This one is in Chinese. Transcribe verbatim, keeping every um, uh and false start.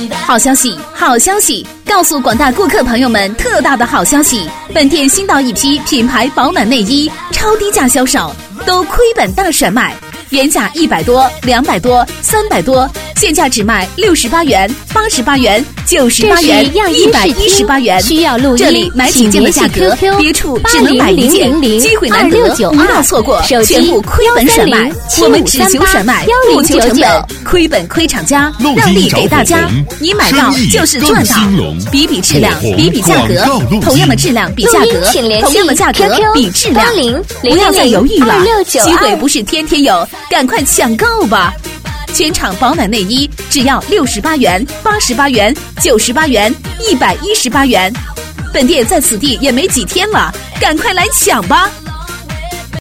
好消息，好消息！告诉广大顾客朋友们，特大的好消息！本店新到一批品牌保暖内衣，超低价销售，都亏本大甩卖，原价一百多、两百多、三百多，现价只卖六十八元、八十八元、九十八元、一百一十八元。 需要录音， 这里买几件的价格，别处只能买一件，机会难得，不要错过，全部亏本甩卖。我们只求甩卖，不求成本，亏本亏厂家，让利给大家。你买到就是赚到，比比质量，比比价格，同样的质量比价格，同样的价格比质量，不要再犹豫了，机会不是天天有，赶快抢购吧！全场保暖内衣只要六十八元、八十八元、九十八元、一百一十八元。本店在此地也没几天了，赶快来抢吧！